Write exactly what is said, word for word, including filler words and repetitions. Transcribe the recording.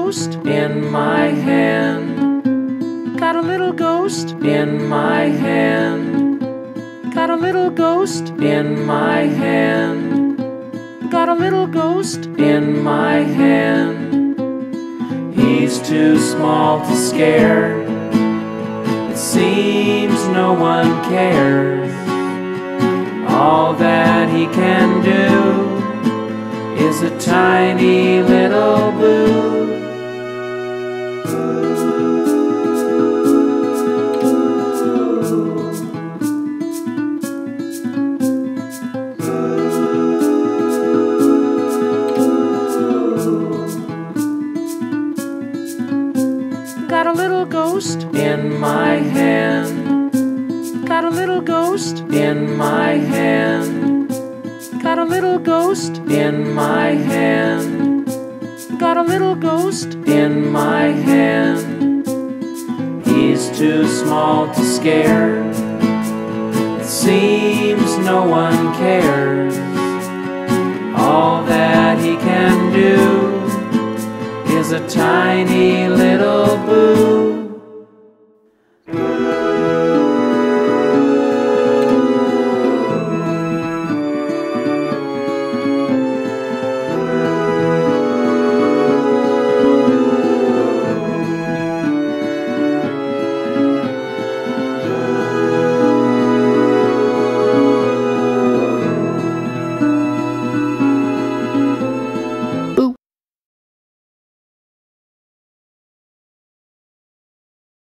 ghost in my hand. Got a little ghost in my hand. Got a little ghost in my hand. Got a little ghost in my hand. He's too small to scare. It seems no one cares. All that he can do is a tiny little boo. Got a little ghost in my hand. Got a little ghost in my hand. Got a little ghost in my hand. Got a little ghost in my hand. He's too small to scare. It seems no one cares. All that he can do is a tiny little boo.